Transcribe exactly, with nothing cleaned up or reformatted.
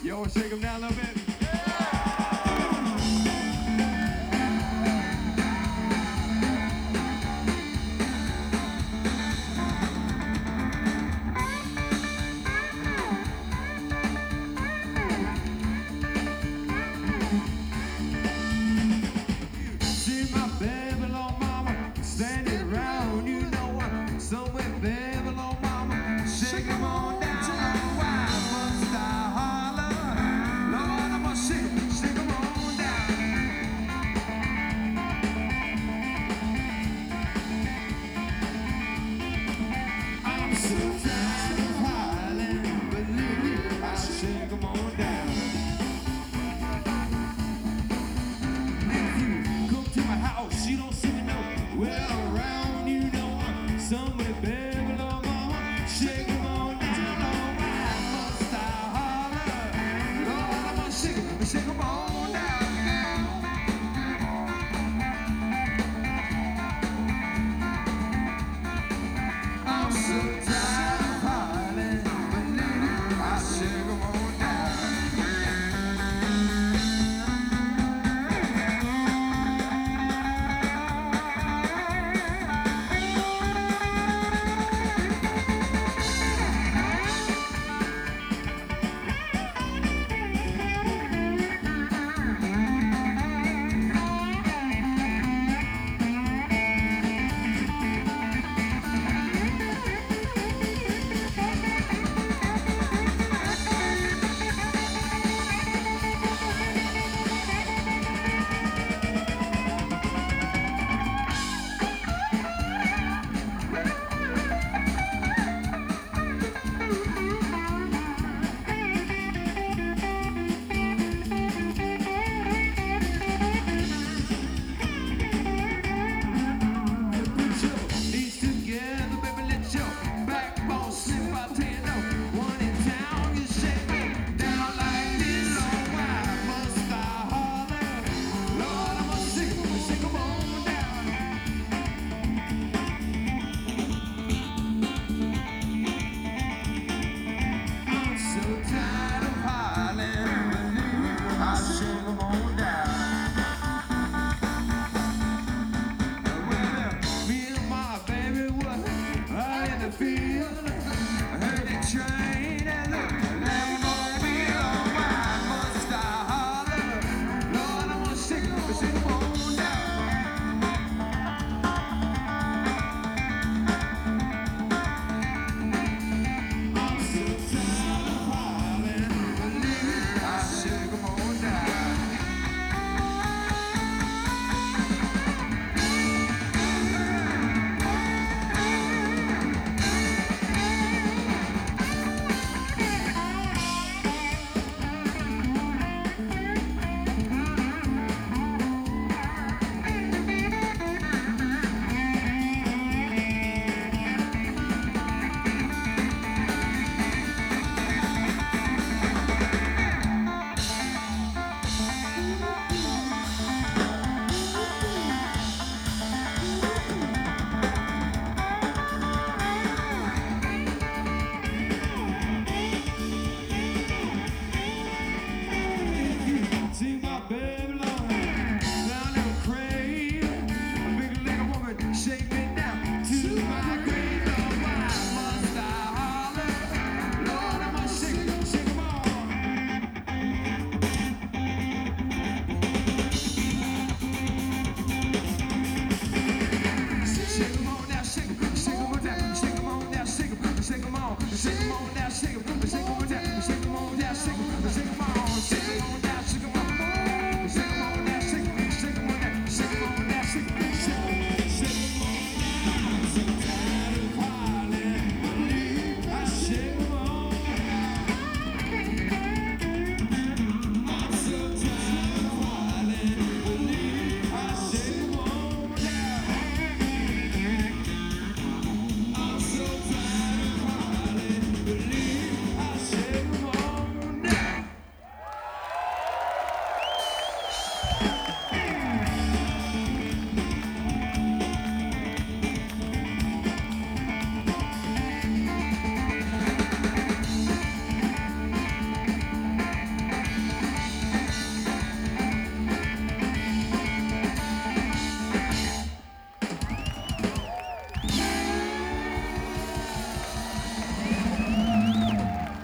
You wanna shake them down a little bit? See my Babylon mama standing around, you know I'm somewhere Babylon mama. Shake 'em on down. Why must I holler? Lord, I'm gonna shake 'em, shake 'em on down. I'm so tired of hollering, but I shake 'em on down. House, you don't see me nowhere around, you know I'm somewhere Babylon mama. Shake 'em on down, oh, why must I holler? Lord, I'm gonna shake 'em, shake 'em on down. I'm so tired of hollering, but lady, I shake 'em on down. So tired.